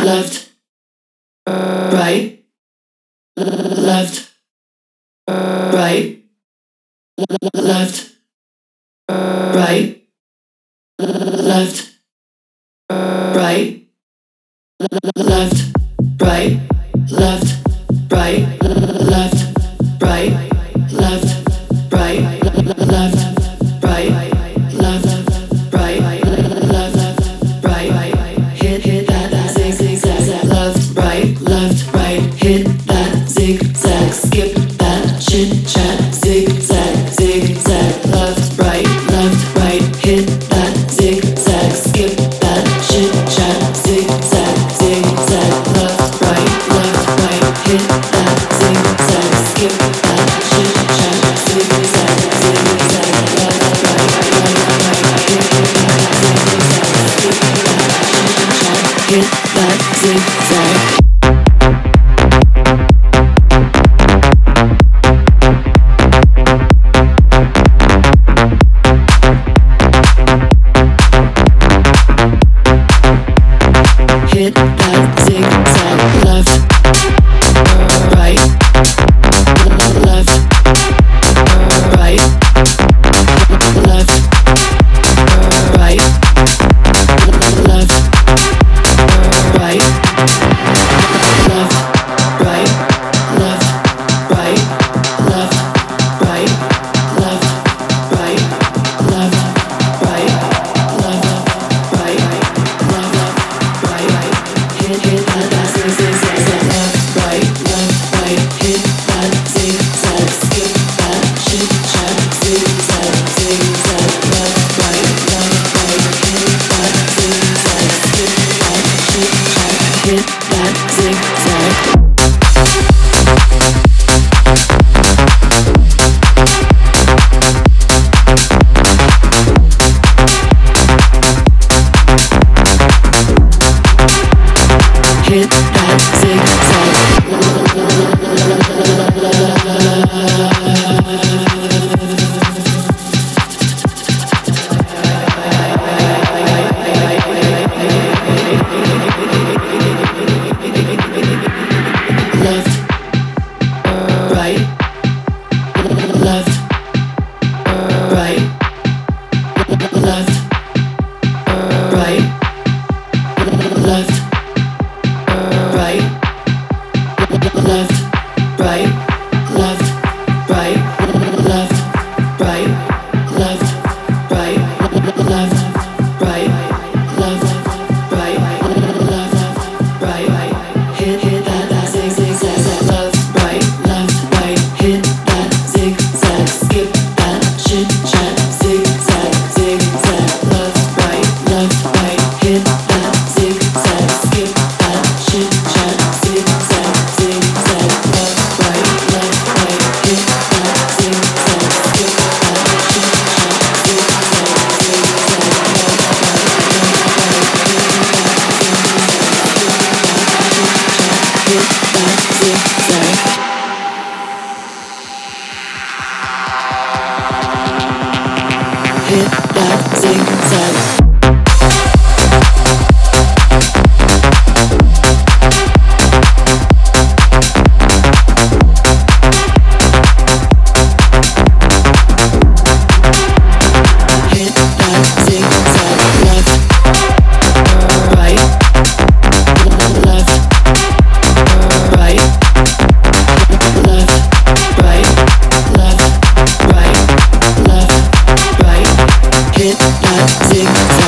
left, right, left, right, left, right, left, right, left, right, left, right, left, right, left, right, left, right, left, right, left, right, hit that zigzag, left, right, hit that zigzag, skip that chit chat, zigzag, zigzag, left, right, hit that zigzag, skip that chit chat, zigzag, zigzag, left, right, hit that zigzag, skip that chit chat, zigzag, zigzag, left, right, hit that zigzag, skip that chit chat, hit that zigzag. Hit that zigzag, left, right, left, right, left, right, left, right, left, right, left, right, left, right, left, right, left, right, left, right, left, right, hit that zigzag, left, right, hit that zigzag, skip that chit chat, zigzag, zigzag, left, right, hit that zigzag, skip that chit chat, hit that zigzag. Hit that zigzag. Left, right, left, right, left, right, left, right, left, right, left, right, left, right, left, right, left, right, left, right, left, right, hit that zigzag, left, right, hit that zigzag, skip that chit chat, zigzag, zigzag, left, right, hit that zigzag, skip that chit chat, zigzag, zigzag, left, right, hit that zigzag, skip that chit chat, zigzag, zigzag, left, right, hit that zigzag. Hit that zigzag. Hit that zigzag.